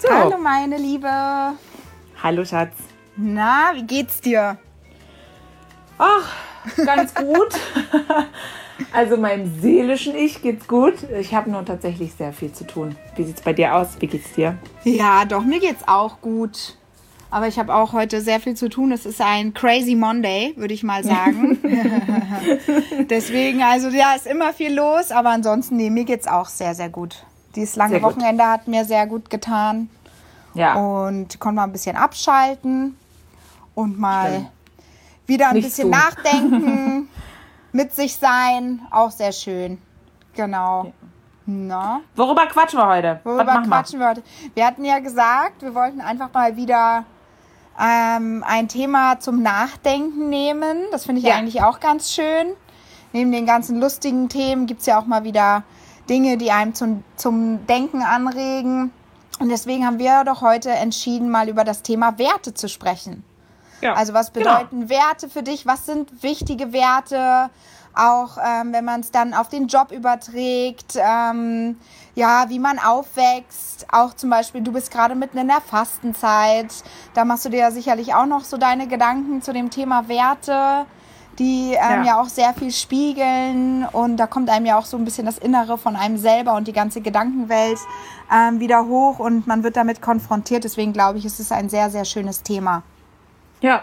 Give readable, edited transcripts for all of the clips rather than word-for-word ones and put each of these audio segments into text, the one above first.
So. Hallo meine Liebe. Hallo Schatz. Na, wie geht's dir? Ach, ganz gut. Also meinem seelischen Ich geht's gut. Ich habe nur tatsächlich sehr viel zu tun. Wie sieht's bei dir aus? Wie geht's dir? Ja, doch, mir geht's auch gut. Aber ich habe auch heute sehr viel zu tun. Es ist ein Crazy Monday, würde ich mal sagen. Deswegen, also ja, ist immer viel los. Aber ansonsten, nee, mir geht's auch sehr, sehr gut. Dieses lange Wochenende hat mir sehr gut getan. Ja. Und konnte mal ein bisschen abschalten und mal wieder ein bisschen nachdenken, mit sich sein. Auch sehr schön. Genau. Ja. Na? Worüber quatschen wir heute? Worüber quatschen wir heute? Wir hatten ja gesagt, wir wollten einfach mal wieder ein Thema zum Nachdenken nehmen. Das finde ich eigentlich auch ganz schön. Neben den ganzen lustigen Themen gibt es ja auch mal wieder Dinge, die einem zum Denken anregen. Und deswegen haben wir doch heute entschieden, mal über das Thema Werte zu sprechen. Ja, also was bedeuten Werte für dich? Was sind wichtige Werte? Auch wenn man es dann auf den Job überträgt, wie man aufwächst. Auch zum Beispiel, du bist gerade mitten in der Fastenzeit. Da machst du dir ja sicherlich auch noch so deine Gedanken zu dem Thema Werte, die ja auch sehr viel spiegeln. Und da kommt einem ja auch so ein bisschen das Innere von einem selber und die ganze Gedankenwelt wieder hoch. Und man wird damit konfrontiert. Deswegen glaube ich, es ist ein sehr, sehr schönes Thema. Ja.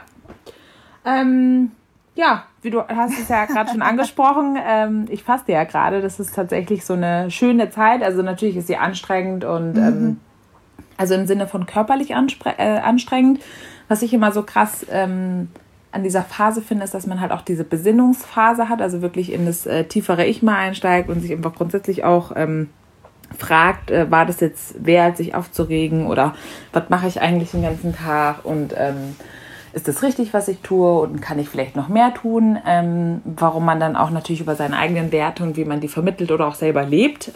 Wie du hast es ja gerade schon angesprochen, ich faste ja gerade, das ist tatsächlich so eine schöne Zeit, also natürlich ist sie anstrengend und also im Sinne von körperlich anstrengend. Was ich immer so krass an dieser Phase finde, ist, dass man halt auch diese Besinnungsphase hat, also wirklich in das tiefere Ich mal einsteigt und sich einfach grundsätzlich auch fragt, war das jetzt wert, sich aufzuregen oder was mache ich eigentlich den ganzen Tag und ist das richtig, was ich tue und kann ich vielleicht noch mehr tun? Warum man dann auch natürlich über seine eigenen Werte und wie man die vermittelt oder auch selber lebt,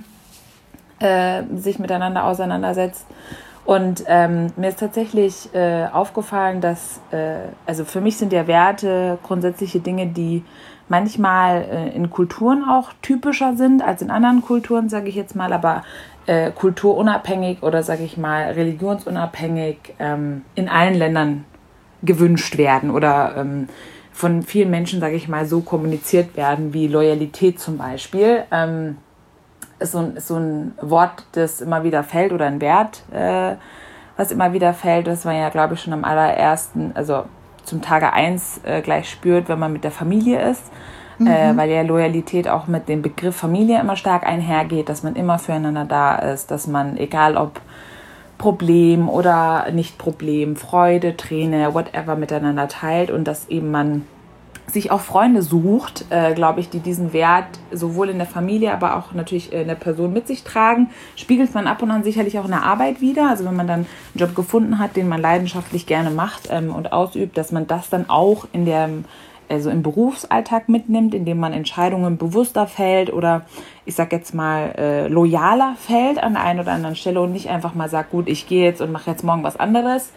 sich miteinander auseinandersetzt. Und mir ist tatsächlich aufgefallen, dass, also für mich sind ja Werte grundsätzliche Dinge, die manchmal in Kulturen auch typischer sind als in anderen Kulturen, sage ich jetzt mal, aber kulturunabhängig oder, sage ich mal, religionsunabhängig in allen Ländern gewünscht werden oder von vielen Menschen, sage ich mal, so kommuniziert werden, wie Loyalität zum Beispiel. Ist so ein Wort, das immer wieder fällt oder ein Wert, was immer wieder fällt, das man ja, glaube ich, schon am allerersten, also zum Tage 1 gleich spürt, wenn man mit der Familie ist, weil ja Loyalität auch mit dem Begriff Familie immer stark einhergeht, dass man immer füreinander da ist, dass man, egal ob Problem oder Nicht-Problem, Freude, Träne, whatever miteinander teilt und dass eben man sich auch Freunde sucht, glaube ich, die diesen Wert sowohl in der Familie, aber auch natürlich in der Person mit sich tragen, spiegelt man ab und an sicherlich auch in der Arbeit wieder. Also wenn man dann einen Job gefunden hat, den man leidenschaftlich gerne macht und ausübt, dass man das dann auch im Berufsalltag mitnimmt, indem man Entscheidungen bewusster fällt oder ich sag jetzt mal loyaler fällt an der einen oder anderen Stelle und nicht einfach mal sagt, gut, ich gehe jetzt und mache jetzt morgen was anderes,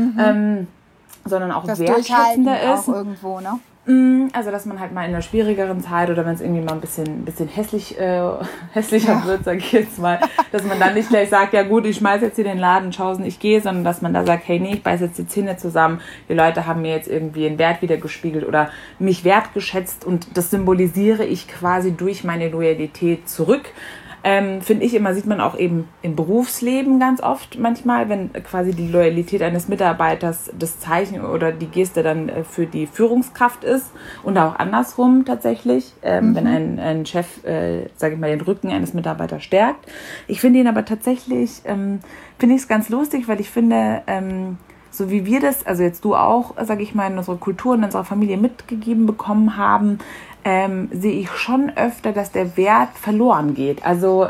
sondern auch wertschätzender ist. Auch irgendwo, ne? Also, dass man halt mal in einer schwierigeren Zeit oder wenn es irgendwie mal ein bisschen hässlicher wird, sage ich jetzt mal, dass man dann nicht gleich sagt, ja gut, ich schmeiß jetzt hier den Laden, schausen, ich gehe, sondern dass man da sagt, hey, nee, ich beiß jetzt die Zähne zusammen, die Leute haben mir jetzt irgendwie einen Wert wiedergespiegelt oder mich wertgeschätzt und das symbolisiere ich quasi durch meine Loyalität zurück. Finde ich immer, sieht man auch eben im Berufsleben ganz oft manchmal, wenn quasi die Loyalität eines Mitarbeiters das Zeichen oder die Geste dann für die Führungskraft ist und auch andersrum tatsächlich, wenn ein Chef, sage ich mal, den Rücken eines Mitarbeiters stärkt. Ich finde ihn aber tatsächlich, finde ich es ganz lustig, weil ich finde, so wie wir das, also jetzt du auch, sage ich mal, in unserer Kultur, in unserer Familie mitgegeben bekommen haben, sehe ich schon öfter, dass der Wert verloren geht. Also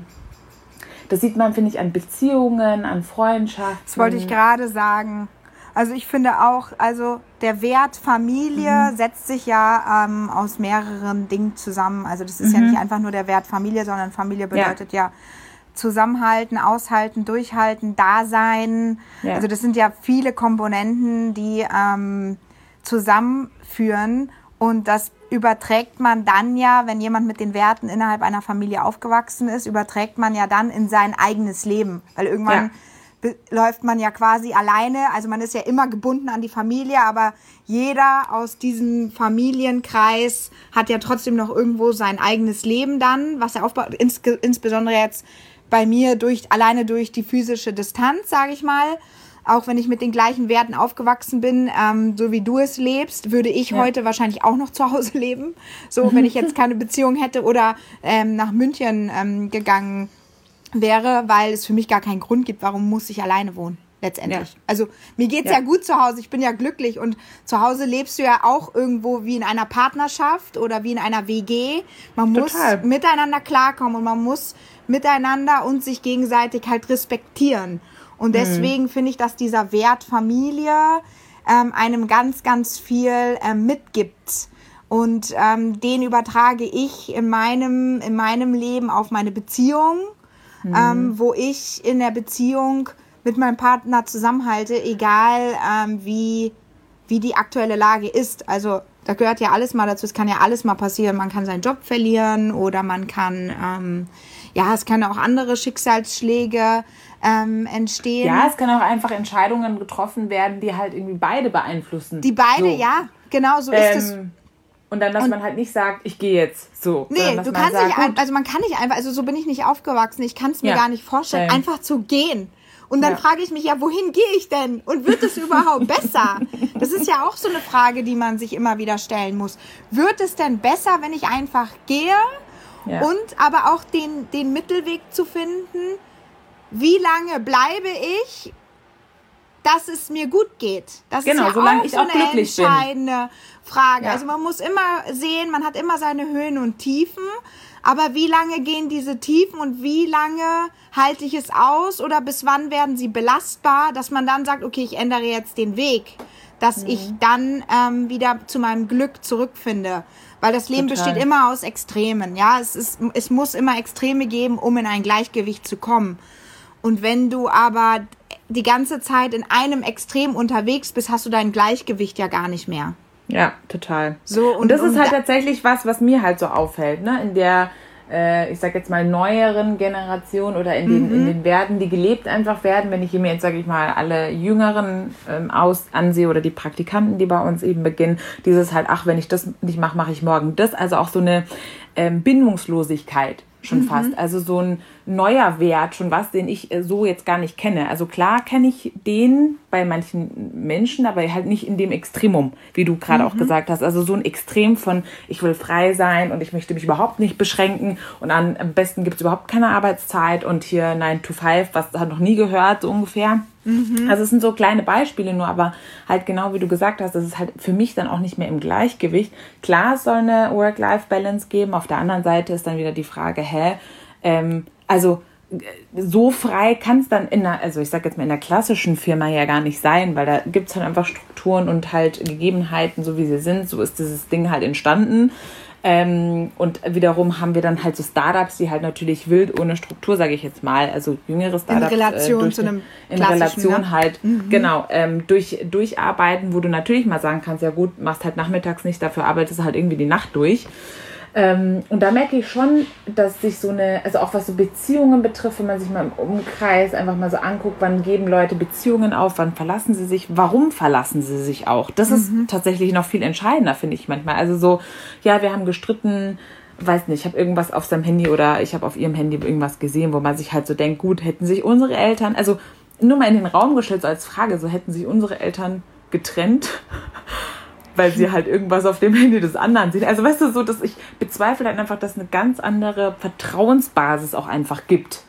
das sieht man, finde ich, an Beziehungen, an Freundschaften. Das wollte ich gerade sagen. Also ich finde auch, also der Wert Familie setzt sich ja aus mehreren Dingen zusammen. Also das ist ja nicht einfach nur der Wert Familie, sondern Familie bedeutet ja zusammenhalten, aushalten, durchhalten, Dasein. Ja. Also das sind ja viele Komponenten, die zusammenführen. Und das überträgt man dann ja, wenn jemand mit den Werten innerhalb einer Familie aufgewachsen ist, überträgt man ja dann in sein eigenes Leben. Weil irgendwann läuft man ja quasi alleine. Also man ist ja immer gebunden an die Familie, aber jeder aus diesem Familienkreis hat ja trotzdem noch irgendwo sein eigenes Leben dann, was er aufbaut. Insbesondere jetzt bei mir alleine durch die physische Distanz, sage ich mal. Auch wenn ich mit den gleichen Werten aufgewachsen bin, so wie du es lebst, würde ich heute wahrscheinlich auch noch zu Hause leben. So, wenn ich jetzt keine Beziehung hätte oder nach München gegangen wäre, weil es für mich gar keinen Grund gibt, warum muss ich alleine wohnen, letztendlich. Ja. Also mir geht's ja gut zu Hause, ich bin ja glücklich und zu Hause lebst du ja auch irgendwo wie in einer Partnerschaft oder wie in einer WG. Man muss miteinander klarkommen und man muss miteinander und sich gegenseitig halt respektieren. Und deswegen finde ich, dass dieser Wert Familie einem ganz, ganz viel mitgibt. Und den übertrage ich in meinem Leben auf meine Beziehung, wo ich in der Beziehung mit meinem Partner zusammenhalte, egal wie die aktuelle Lage ist. Also da gehört ja alles mal dazu. Es kann ja alles mal passieren. Man kann seinen Job verlieren oder man kann, es können auch andere Schicksalsschläge entstehen. Ja, es können auch einfach Entscheidungen getroffen werden, die halt irgendwie beide beeinflussen. Die beide, ja, genau so ist es. Und dann, dass man halt nicht sagt, ich gehe jetzt so. Nee, du kannst nicht, also man kann nicht einfach, also so bin ich nicht aufgewachsen, ich kann es mir gar nicht vorstellen, einfach zu gehen. Und dann frage ich mich ja, wohin gehe ich denn? Und wird es überhaupt besser? Das ist ja auch so eine Frage, die man sich immer wieder stellen muss. Wird es denn besser, wenn ich einfach gehe? Ja. Und aber auch den Mittelweg zu finden, wie lange bleibe ich, dass es mir gut geht? Das ist ja solange auch ich so auch eine glücklich entscheidende Frage. Ja. Also man muss immer sehen, man hat immer seine Höhen und Tiefen, aber wie lange gehen diese Tiefen und wie lange halte ich es aus oder bis wann werden sie belastbar, dass man dann sagt, okay, ich ändere jetzt den Weg, dass ich dann wieder zu meinem Glück zurückfinde. Weil das Leben besteht immer aus Extremen. Ja, es muss immer Extreme geben, um in ein Gleichgewicht zu kommen. Und wenn du aber die ganze Zeit in einem Extrem unterwegs bist, hast du dein Gleichgewicht ja gar nicht mehr. Ja, total. So, und das ist halt tatsächlich was mir halt so auffällt, ne? In der, ich sag jetzt mal, neueren Generation oder in den Werten, die gelebt einfach werden, wenn ich mir jetzt, sage ich mal, alle Jüngeren ansehe oder die Praktikanten, die bei uns eben beginnen, dieses halt, wenn ich das nicht mache, mache ich morgen das. Also auch so eine Bindungslosigkeit schon fast. Also so ein neuer Wert, schon was, den ich so jetzt gar nicht kenne. Also klar kenne ich den bei manchen Menschen, aber halt nicht in dem Extremum, wie du gerade auch gesagt hast. Also so ein Extrem von, ich will frei sein und ich möchte mich überhaupt nicht beschränken und am besten gibt es überhaupt keine Arbeitszeit und hier 9 to 5, was hat noch nie gehört, so ungefähr. Also es sind so kleine Beispiele nur, aber halt genau wie du gesagt hast, das ist halt für mich dann auch nicht mehr im Gleichgewicht. Klar, es soll eine Work-Life-Balance geben, auf der anderen Seite ist dann wieder die Frage, also so frei kann es dann ich sag jetzt mal in der klassischen Firma ja gar nicht sein, weil da gibt es halt einfach Strukturen und halt Gegebenheiten, so wie sie sind, so ist dieses Ding halt entstanden. Und wiederum haben wir dann halt so Startups, die halt natürlich wild ohne Struktur, sage ich jetzt mal, also jüngere Startups. In Relation zu einem klassischen, genau, durcharbeiten, wo du natürlich mal sagen kannst, ja gut, machst halt nachmittags nicht, dafür arbeitest du halt irgendwie die Nacht durch. Und da merke ich schon, dass sich also auch was so Beziehungen betrifft, wenn man sich mal im Umkreis einfach mal so anguckt, wann geben Leute Beziehungen auf, wann verlassen sie sich, warum verlassen sie sich auch. Das ist tatsächlich noch viel entscheidender, finde ich manchmal. Also so, ja, wir haben gestritten, weiß nicht, ich habe irgendwas auf seinem Handy oder ich habe auf ihrem Handy irgendwas gesehen, wo man sich halt so denkt, gut, hätten sich unsere Eltern, also nur mal in den Raum gestellt, so als Frage, so hätten sich unsere Eltern getrennt, weil sie halt irgendwas auf dem Handy des anderen sehen. Also weißt du, so, dass ich bezweifle halt einfach, dass es eine ganz andere Vertrauensbasis auch einfach gibt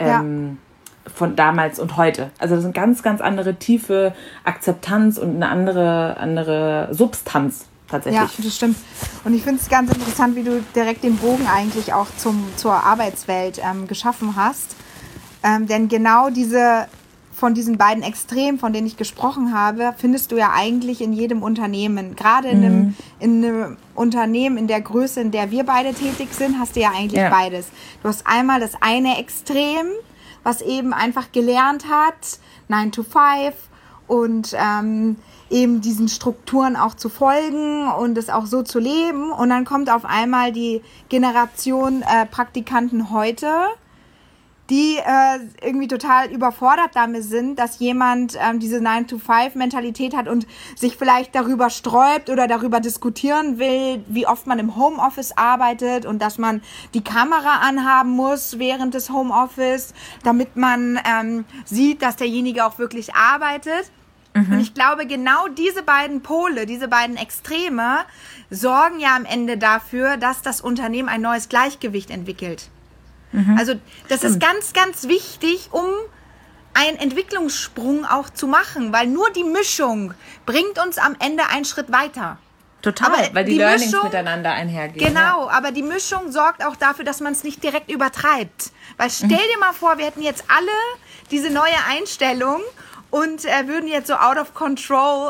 von damals und heute. Also das ist eine ganz, ganz andere tiefe Akzeptanz und eine andere Substanz tatsächlich. Ja, das stimmt. Und ich finde es ganz interessant, wie du direkt den Bogen eigentlich auch zur Arbeitswelt geschaffen hast. Denn genau von diesen beiden Extremen, von denen ich gesprochen habe, findest du ja eigentlich in jedem Unternehmen. Gerade in einem Unternehmen in der Größe, in der wir beide tätig sind, hast du ja eigentlich beides. Du hast einmal das eine Extrem, was eben einfach gelernt hat, 9 to 5 und eben diesen Strukturen auch zu folgen und es auch so zu leben. Und dann kommt auf einmal die Generation Praktikanten heute, die irgendwie total überfordert damit sind, dass jemand diese 9-to-5-Mentalität hat und sich vielleicht darüber sträubt oder darüber diskutieren will, wie oft man im Homeoffice arbeitet und dass man die Kamera anhaben muss während des Homeoffice, damit man sieht, dass derjenige auch wirklich arbeitet. Und ich glaube, genau diese beiden Pole, diese beiden Extreme sorgen ja am Ende dafür, dass das Unternehmen ein neues Gleichgewicht entwickelt. Also das ist ganz, ganz wichtig, um einen Entwicklungssprung auch zu machen, weil nur die Mischung bringt uns am Ende einen Schritt weiter. Total, weil die Learnings miteinander einhergehen. Genau, aber die Mischung sorgt auch dafür, dass man es nicht direkt übertreibt. Weil stell dir mal vor, wir hätten jetzt alle diese neue Einstellung und würden jetzt so out of control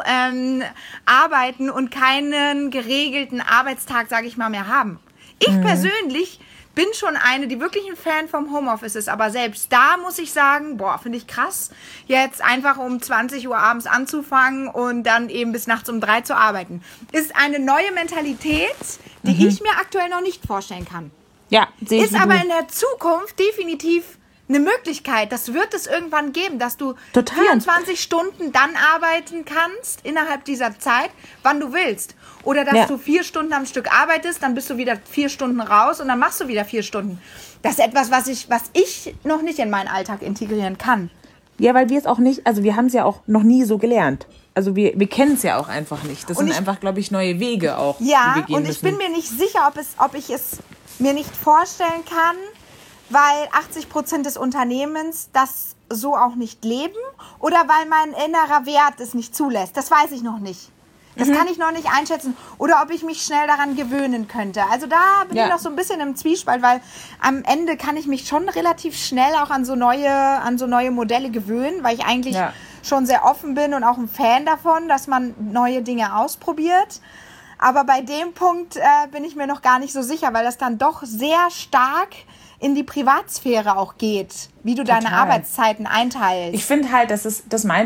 arbeiten und keinen geregelten Arbeitstag, sage ich mal, mehr haben. Ich persönlich bin schon eine, die wirklich ein Fan vom Homeoffice ist, aber selbst da muss ich sagen, finde ich krass, jetzt einfach um 20 Uhr abends anzufangen und dann eben bis nachts um 3 zu arbeiten. Ist eine neue Mentalität, die ich mir aktuell noch nicht vorstellen kann. Ja, sehe ich. Ist aber in der Zukunft definitiv eine Möglichkeit. Das wird es irgendwann geben, dass du 24 Stunden dann arbeiten kannst innerhalb dieser Zeit, wann du willst. Oder dass du 4 Stunden am Stück arbeitest, dann bist du wieder 4 Stunden raus und dann machst du wieder 4 Stunden. Das ist etwas, was ich noch nicht in meinen Alltag integrieren kann. Ja, weil wir es auch nicht, also wir haben es ja auch noch nie so gelernt. Also wir kennen es ja auch einfach nicht. Das sind einfach, glaube ich, neue Wege auch, die wir gehen und ich bin mir nicht sicher, ob ich es mir nicht vorstellen kann, weil 80% des Unternehmens das so auch nicht leben oder weil mein innerer Wert es nicht zulässt. Das weiß ich noch nicht. Das kann ich noch nicht einschätzen. Oder ob ich mich schnell daran gewöhnen könnte. Also da bin ich noch so ein bisschen im Zwiespalt, weil am Ende kann ich mich schon relativ schnell auch an so neue Modelle gewöhnen, weil ich eigentlich schon sehr offen bin und auch ein Fan davon, dass man neue Dinge ausprobiert. Aber bei dem Punkt bin ich mir noch gar nicht so sicher, weil das dann doch sehr stark in die Privatsphäre auch geht, wie du deine Arbeitszeiten einteilst. Ich finde halt, das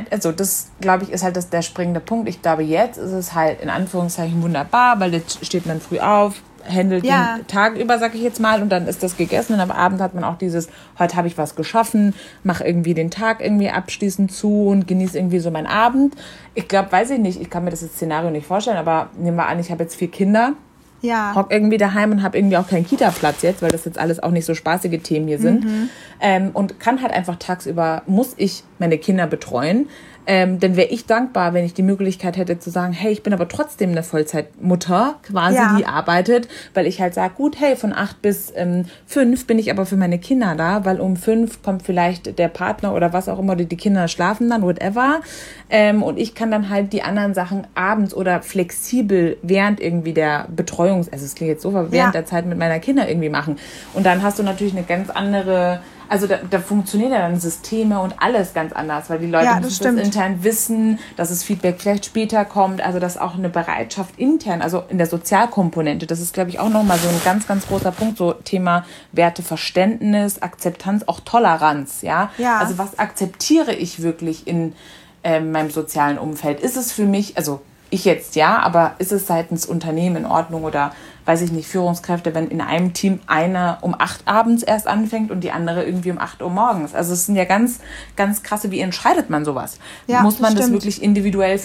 glaube ich, ist halt der springende Punkt. Ich glaube, jetzt ist es halt in Anführungszeichen wunderbar, weil jetzt steht man früh auf, handelt den Tag über, sag ich jetzt mal, und dann ist das gegessen und am Abend hat man auch dieses, heute habe ich was geschaffen, mache irgendwie den Tag irgendwie abschließend zu und genieße irgendwie so meinen Abend. Ich glaube, weiß ich nicht, ich kann mir das Szenario nicht vorstellen, aber nehmen wir an, ich habe jetzt 4 Kinder, hock irgendwie daheim und habe irgendwie auch keinen Kita-Platz jetzt, weil das jetzt alles auch nicht so spaßige Themen hier sind. Und kann halt einfach tagsüber, muss ich meine Kinder betreuen. Dann wäre ich dankbar, wenn ich die Möglichkeit hätte zu sagen, hey, ich bin aber trotzdem eine Vollzeitmutter quasi, die arbeitet, weil ich halt sage, gut, hey, von 8 bis 5 bin ich aber für meine Kinder da, weil um 5 kommt vielleicht der Partner oder was auch immer, die Kinder schlafen dann, whatever. Und ich kann dann halt die anderen Sachen abends oder flexibel während irgendwie der Betreuung, also es klingt jetzt so, aber während der Zeit mit meiner Kinder irgendwie machen. Und dann hast du natürlich eine ganz andere, also da funktionieren ja dann Systeme und alles ganz anders, weil die Leute müssen das intern wissen, dass das Feedback vielleicht später kommt, also dass auch eine Bereitschaft intern, also in der Sozialkomponente, das ist, glaube ich, auch nochmal so ein ganz, ganz großer Punkt, so Thema Werteverständnis, Akzeptanz, auch Toleranz, also was akzeptiere ich wirklich in meinem sozialen Umfeld? Ist es für mich, also ich jetzt aber ist es seitens Unternehmen in Ordnung oder, weiß ich nicht, Führungskräfte, wenn in einem Team einer um 8 abends erst anfängt und die andere irgendwie um 8 Uhr morgens. Also es sind ja ganz, ganz krasse, wie entscheidet man sowas? Muss man das wirklich individuell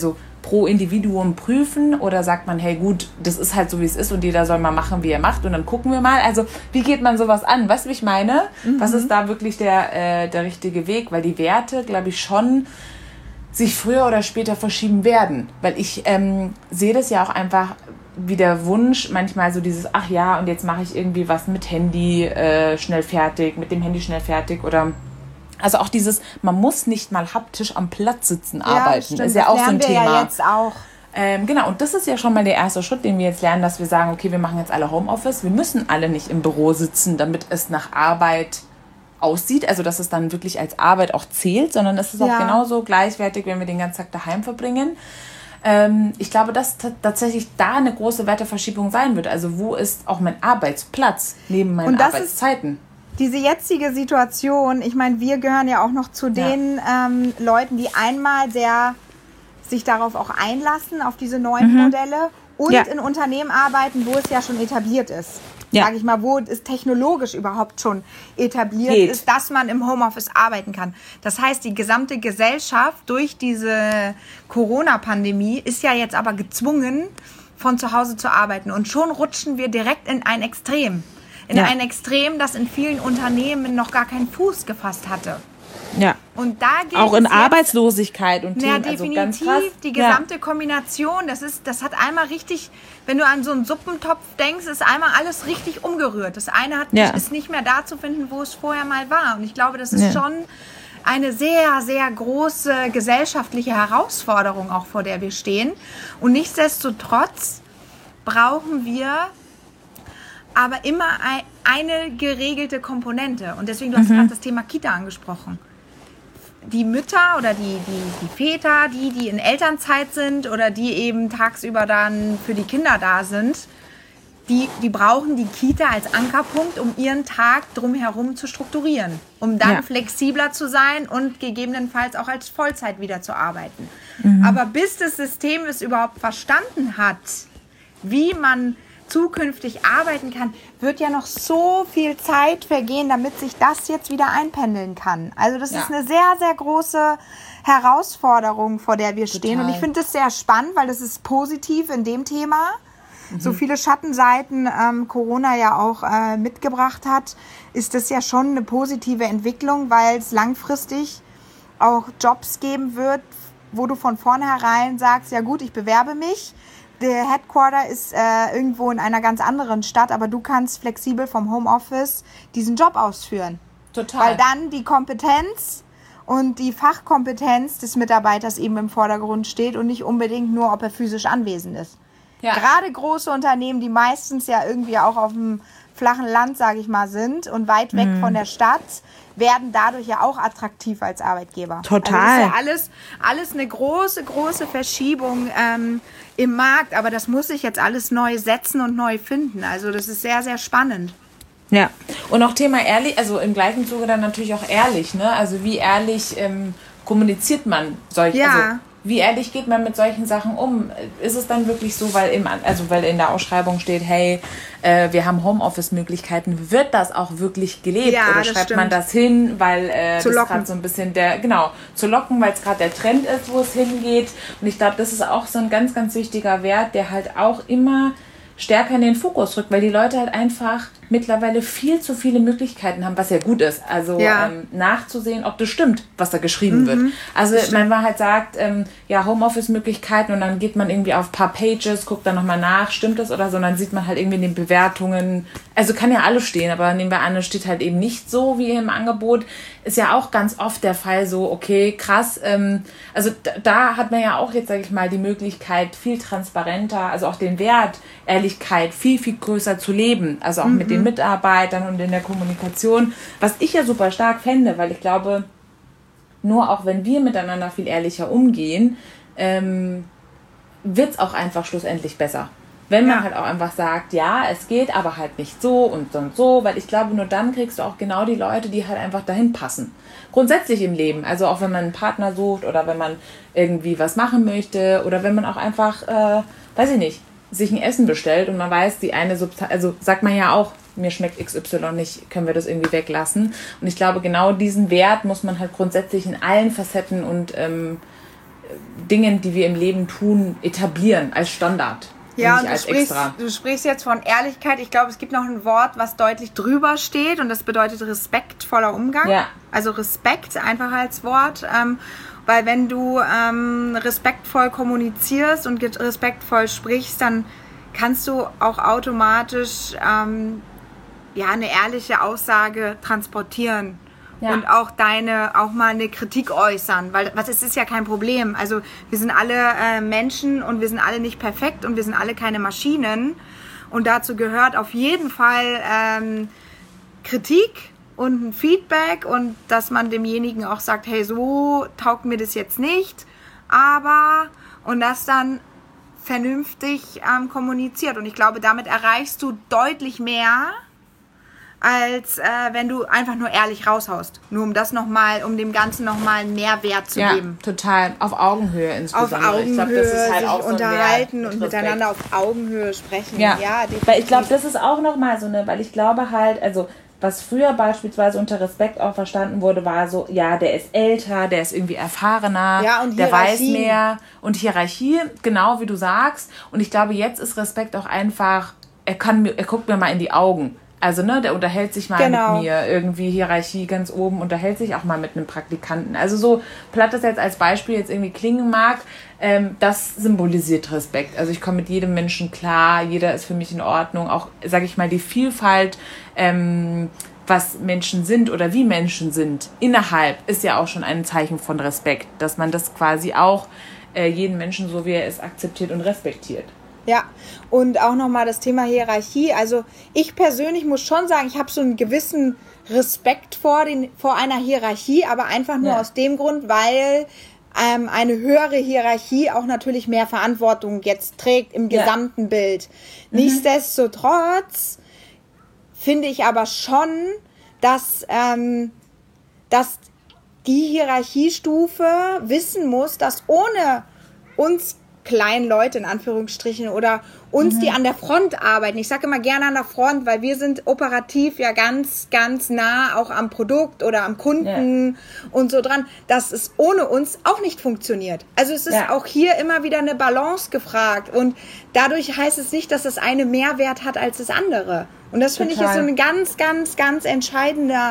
pro Individuum prüfen oder sagt man, hey gut, das ist halt so, wie es ist und jeder soll mal machen, wie er macht und dann gucken wir mal. Also wie geht man sowas an? Weißt du, wie ich meine? Was ist da wirklich der richtige Weg? Weil die Werte, glaube ich, schon sich früher oder später verschieben werden. Weil ich sehe das ja auch einfach wie der Wunsch, manchmal so dieses, ach ja, und jetzt mache ich irgendwie was mit Handy schnell fertig, mit dem Handy schnell fertig oder also auch dieses, man muss nicht mal haptisch am Platz sitzen arbeiten, stimmt, ist ja auch so ein Thema. Ja, jetzt auch. Genau, und das ist ja schon mal der erste Schritt, den wir jetzt lernen, dass wir sagen, okay, wir machen jetzt alle Homeoffice, wir müssen alle nicht im Büro sitzen, damit es nach Arbeit aussieht, also dass es dann wirklich als Arbeit auch zählt, sondern es ist auch genauso gleichwertig, wenn wir den ganzen Tag daheim verbringen. Ich glaube, dass tatsächlich da eine große Werteverschiebung sein wird. Also wo ist auch mein Arbeitsplatz neben meinen Arbeitszeiten? Diese jetzige Situation, ich meine, wir gehören ja auch noch zu den Leuten, die einmal sehr sich darauf auch einlassen, auf diese neuen Modelle und in Unternehmen arbeiten, wo es ja schon etabliert ist. sage ich mal, wo es technologisch überhaupt schon etabliert ist, dass man im Homeoffice arbeiten kann. Das heißt, die gesamte Gesellschaft durch diese Corona-Pandemie ist ja jetzt aber gezwungen, von zu Hause zu arbeiten. Und schon rutschen wir direkt in ein Extrem. Ein Extrem, das in vielen Unternehmen noch gar keinen Fuß gefasst hatte. Ja. Und da geht auch in Arbeitslosigkeit und Themen. Definitiv. Also ganz krass. Die gesamte Kombination, das hat einmal richtig, wenn du an so einen Suppentopf denkst, ist einmal alles richtig umgerührt. Das eine ist nicht mehr da zu finden, wo es vorher mal war. Und ich glaube, das ist schon eine sehr, sehr große gesellschaftliche Herausforderung, auch vor der wir stehen. Und nichtsdestotrotz brauchen wir aber immer eine geregelte Komponente. Und deswegen, du hast gerade das Thema Kita angesprochen. Die Mütter oder die Väter, die in Elternzeit sind oder die eben tagsüber dann für die Kinder da sind, die brauchen die Kita als Ankerpunkt, um ihren Tag drumherum zu strukturieren, um dann flexibler zu sein und gegebenenfalls auch als Vollzeit wieder zu arbeiten. Aber bis das System es überhaupt verstanden hat, wie man zukünftig arbeiten kann, wird ja noch so viel Zeit vergehen, damit sich das jetzt wieder einpendeln kann. Also das ist eine sehr, sehr große Herausforderung, vor der wir stehen. Und ich finde das sehr spannend, weil das ist positiv in dem Thema. So viele Schattenseiten Corona ja auch mitgebracht hat, ist das ja schon eine positive Entwicklung, weil es langfristig auch Jobs geben wird, wo du von vornherein sagst, ja gut, ich bewerbe mich, der Headquarter ist irgendwo in einer ganz anderen Stadt, aber du kannst flexibel vom Homeoffice diesen Job ausführen. Total. Weil dann die Kompetenz und die Fachkompetenz des Mitarbeiters eben im Vordergrund steht und nicht unbedingt nur, ob er physisch anwesend ist. Ja. Gerade große Unternehmen, die meistens ja irgendwie auch auf dem flachen Land, sage ich mal, sind und weit weg von der Stadt, werden dadurch ja auch attraktiv als Arbeitgeber. Total. Also das ist ja alles eine große, große Verschiebung im Markt, aber das muss sich jetzt alles neu setzen und neu finden. Also das ist sehr, sehr spannend. Ja, und auch Thema ehrlich, also im gleichen Zuge dann natürlich auch ehrlich, ne? Also wie ehrlich kommuniziert man solche, also wie ehrlich geht man mit solchen Sachen um? Ist es dann wirklich so, weil in der Ausschreibung steht, hey, wir haben Homeoffice-Möglichkeiten, wird das auch wirklich gelebt? Ja, oder schreibt man das hin, weil das gerade so ein bisschen zu locken, weil es gerade der Trend ist, wo es hingeht. Und ich glaube, das ist auch so ein ganz, ganz wichtiger Wert, der halt auch immer stärker in den Fokus rückt, weil die Leute halt einfach mittlerweile viel zu viele Möglichkeiten haben, was ja gut ist. Also nachzusehen, ob das stimmt, was da geschrieben wird. Also wenn man halt sagt, Homeoffice-Möglichkeiten und dann geht man irgendwie auf ein paar Pages, guckt dann nochmal nach, stimmt das oder so, und dann sieht man halt irgendwie in den Bewertungen, also kann ja alles stehen, aber nehmen wir an, es steht halt eben nicht so wie im Angebot. Ist ja auch ganz oft der Fall so, okay, krass, also da hat man ja auch jetzt, sage ich mal, die Möglichkeit, viel transparenter, also auch den Wert, Ehrlichkeit viel, viel größer zu leben, also auch mit den Mitarbeitern und in der Kommunikation, was ich ja super stark fände, weil ich glaube, nur auch wenn wir miteinander viel ehrlicher umgehen, wird es auch einfach schlussendlich besser. Wenn man halt auch einfach sagt, ja, es geht, aber halt nicht so und so, weil ich glaube, nur dann kriegst du auch genau die Leute, die halt einfach dahin passen. Grundsätzlich im Leben, also auch wenn man einen Partner sucht oder wenn man irgendwie was machen möchte oder wenn man auch einfach, weiß ich nicht, sich ein Essen bestellt und man weiß, die eine Substanz, also sagt man ja auch, mir schmeckt XY nicht, können wir das irgendwie weglassen. Und ich glaube, genau diesen Wert muss man halt grundsätzlich in allen Facetten und Dingen, die wir im Leben tun, etablieren als Standard. Ja, und du sprichst jetzt von Ehrlichkeit. Ich glaube, es gibt noch ein Wort, was deutlich drüber steht und das bedeutet respektvoller Umgang. Ja. Also Respekt einfach als Wort. Weil wenn du respektvoll kommunizierst und respektvoll sprichst, dann kannst du auch automatisch eine ehrliche Aussage transportieren. Ja. Und auch mal eine Kritik äußern, weil es ist ja kein Problem. Also wir sind alle Menschen und wir sind alle nicht perfekt und wir sind alle keine Maschinen. Und dazu gehört auf jeden Fall Kritik und ein Feedback und dass man demjenigen auch sagt, hey, so taugt mir das jetzt nicht, und das dann vernünftig kommuniziert. Und ich glaube, damit erreichst du deutlich mehr, als wenn du einfach nur ehrlich raushaust. Nur um das nochmal, um dem Ganzen nochmal einen Mehrwert zu geben. Ja, total. Auf Augenhöhe insbesondere. Auf Augenhöhe, ich glaub, das ist halt sich auch so unterhalten und miteinander auf Augenhöhe sprechen. Ja, definitiv. weil ich glaube, das ist auch nochmal so eine, weil ich glaube halt, also was früher beispielsweise unter Respekt auch verstanden wurde, war so, ja, der ist älter, der ist irgendwie erfahrener, und der weiß mehr. Und Hierarchie, genau wie du sagst. Und ich glaube, jetzt ist Respekt auch einfach, er guckt mir mal in die Augen. Also, ne, der unterhält sich mal mit mir, irgendwie Hierarchie ganz oben, unterhält sich auch mal mit einem Praktikanten. Also so platt das jetzt als Beispiel jetzt irgendwie klingen mag, das symbolisiert Respekt. Also ich komme mit jedem Menschen klar, jeder ist für mich in Ordnung. Auch, sage ich mal, die Vielfalt, was Menschen sind oder wie Menschen sind, innerhalb ist ja auch schon ein Zeichen von Respekt, dass man das quasi auch jeden Menschen, so wie er ist, akzeptiert und respektiert. Ja, und auch nochmal das Thema Hierarchie. Also ich persönlich muss schon sagen, ich habe so einen gewissen Respekt vor einer Hierarchie, aber einfach nur aus dem Grund, weil eine höhere Hierarchie auch natürlich mehr Verantwortung jetzt trägt im gesamten Bild. Nichtsdestotrotz finde ich aber schon, dass die Hierarchiestufe wissen muss, dass ohne uns kleinen Leute in Anführungsstrichen oder uns, die an der Front arbeiten. Ich sage immer gerne an der Front, weil wir sind operativ ja ganz, ganz nah auch am Produkt oder am Kunden und so dran, dass es ohne uns auch nicht funktioniert. Also es ist auch hier immer wieder eine Balance gefragt und dadurch heißt es nicht, dass das eine mehr Wert hat als das andere. Und das finde ich ist so ein ganz, ganz, ganz entscheidender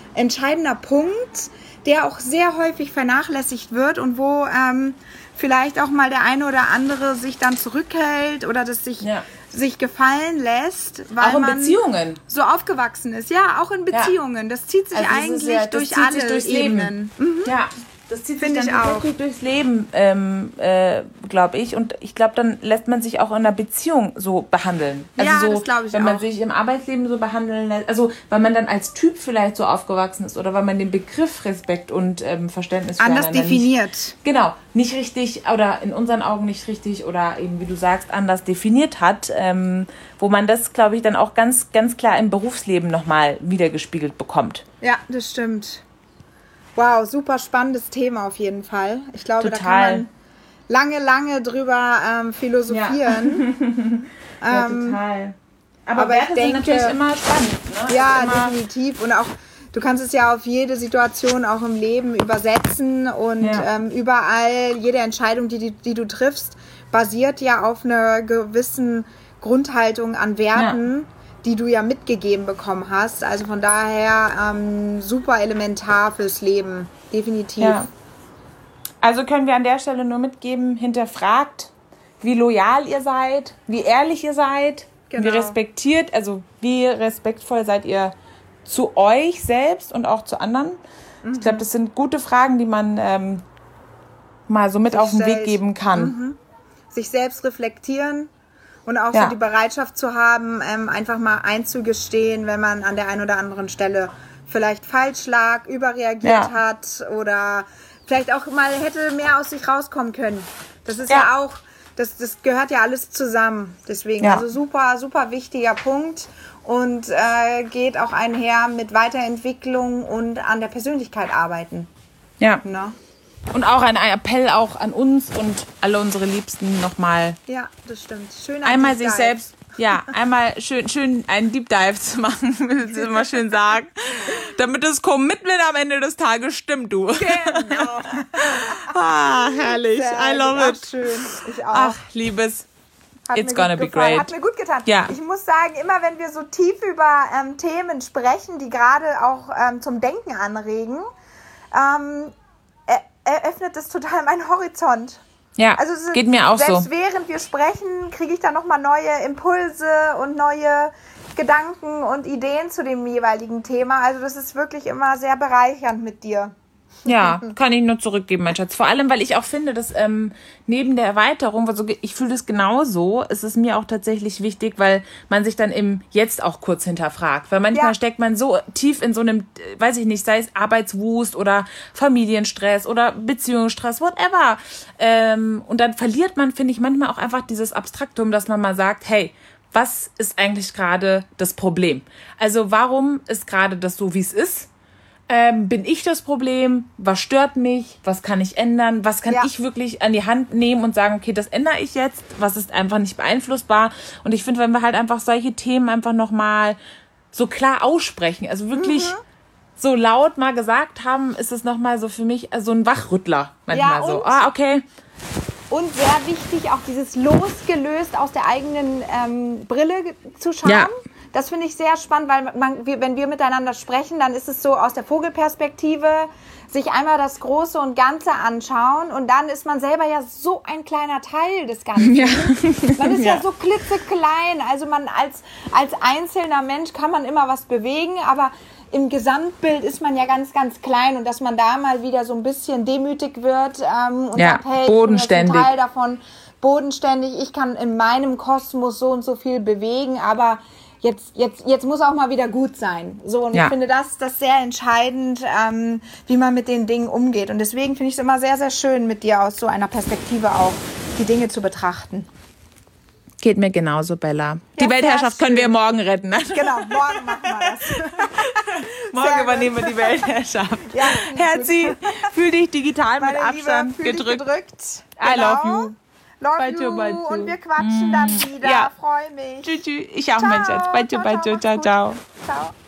Punkt, der auch sehr häufig vernachlässigt wird und wo vielleicht auch mal der eine oder andere sich dann zurückhält oder das sich gefallen lässt, weil auch in man Beziehungen so aufgewachsen ist. Ja, auch in Beziehungen. Das zieht sich also eigentlich durch alle Ebenen. Ja, das zieht sich dann wirklich durchs Leben, glaube ich. Und ich glaube, dann lässt man sich auch in einer Beziehung so behandeln. Also so, das glaube ich wenn man sich im Arbeitsleben so behandeln lässt. Also weil man dann als Typ vielleicht so aufgewachsen ist oder weil man den Begriff Respekt und Verständnis für anders definiert. Nicht richtig oder in unseren Augen nicht richtig oder eben, wie du sagst, anders definiert hat. Wo man das, glaube ich, dann auch ganz, ganz klar im Berufsleben nochmal wiedergespiegelt bekommt. Ja, das stimmt. Wow, super spannendes Thema auf jeden Fall. Ich glaube, da kann man lange drüber philosophieren. Ja, total. Aber Werte sind natürlich immer spannend. Ne? Ja, definitiv. Und auch, du kannst es ja auf jede Situation auch im Leben übersetzen und überall, jede Entscheidung, die du triffst, basiert ja auf einer gewissen Grundhaltung an Werten, die du ja mitgegeben bekommen hast. Also von daher super elementar fürs Leben. Definitiv. Ja. Also können wir an der Stelle nur mitgeben, hinterfragt, wie loyal ihr seid, wie ehrlich ihr seid, wie respektiert, also wie respektvoll seid ihr zu euch selbst und auch zu anderen. Ich glaube, das sind gute Fragen, die man mal so mit auf den Weg geben kann. Sich selbst reflektieren. Und auch so die Bereitschaft zu haben, einfach mal einzugestehen, wenn man an der einen oder anderen Stelle vielleicht falsch lag, überreagiert hat oder vielleicht auch mal hätte mehr aus sich rauskommen können. Das ist ja auch, das gehört ja alles zusammen. Deswegen, also super, super wichtiger Punkt und geht auch einher mit Weiterentwicklung und an der Persönlichkeit arbeiten. Ja. Na? Und auch ein Appell auch an uns und alle unsere Liebsten nochmal. Ja, das stimmt. Schön einmal sich selbst, einmal schön einen Deep Dive zu machen, will ich immer schön sagen. Damit das Commitment am Ende des Tages stimmt, du. Genau. Herrlich. I love it. Schön. Ich auch. Ach, Liebes. It's gonna be great. Hat mir gut getan. Ja. Ich muss sagen, immer wenn wir so tief über Themen sprechen, die gerade auch zum Denken anregen, eröffnet es total meinen Horizont. Ja, also geht mir auch selbst so. Während wir sprechen, kriege ich da nochmal neue Impulse und neue Gedanken und Ideen zu dem jeweiligen Thema. Also das ist wirklich immer sehr bereichernd mit dir. Ja, kann ich nur zurückgeben, mein Schatz. Vor allem, weil ich auch finde, dass neben der Erweiterung, also ich fühle das genauso, ist es mir auch tatsächlich wichtig, weil man sich dann im Jetzt auch kurz hinterfragt. Weil manchmal steckt man so tief in so einem, weiß ich nicht, sei es Arbeitswust oder Familienstress oder Beziehungsstress, whatever. Und dann verliert man, finde ich, manchmal auch einfach dieses Abstraktum, dass man mal sagt, hey, was ist eigentlich gerade das Problem? Also warum ist gerade das so, wie es ist? Bin ich das Problem? Was stört mich? Was kann ich ändern? Was kann ich wirklich an die Hand nehmen und sagen, okay, das ändere ich jetzt? Was ist einfach nicht beeinflussbar? Und ich finde, wenn wir halt einfach solche Themen einfach nochmal so klar aussprechen, also wirklich so laut mal gesagt haben, ist es nochmal so für mich so ein Wachrüttler manchmal so. Okay. Und sehr wichtig, auch dieses losgelöst aus der eigenen Brille zu schauen. Ja. Das finde ich sehr spannend, weil wenn wir miteinander sprechen, dann ist es so aus der Vogelperspektive, sich einmal das Große und Ganze anschauen und dann ist man selber ja so ein kleiner Teil des Ganzen. Ja. Man ist ja so klitzeklein, also man als einzelner Mensch kann man immer was bewegen, aber im Gesamtbild ist man ja ganz, ganz klein und dass man da mal wieder so ein bisschen demütig wird und sagt, hey, bodenständig. Ich bin ein Teil davon, bodenständig, ich kann in meinem Kosmos so und so viel bewegen, aber jetzt muss auch mal wieder gut sein. So, und ich finde das sehr entscheidend, wie man mit den Dingen umgeht. Und deswegen finde ich es immer sehr, sehr schön, mit dir aus so einer Perspektive auch die Dinge zu betrachten. Geht mir genauso, Bella. Die Weltherrschaft können wir morgen retten. Ne? Genau, morgen machen wir das. Morgen übernehmen wir die Weltherrschaft. Ja, Herzi, fühl dich digital mit Abstand gedrückt. I love you. Love you. Und wir quatschen dann wieder. Ja. Freue mich. Tschüss. Ich auch, mein Schatz. Bye, ciao. Ciao.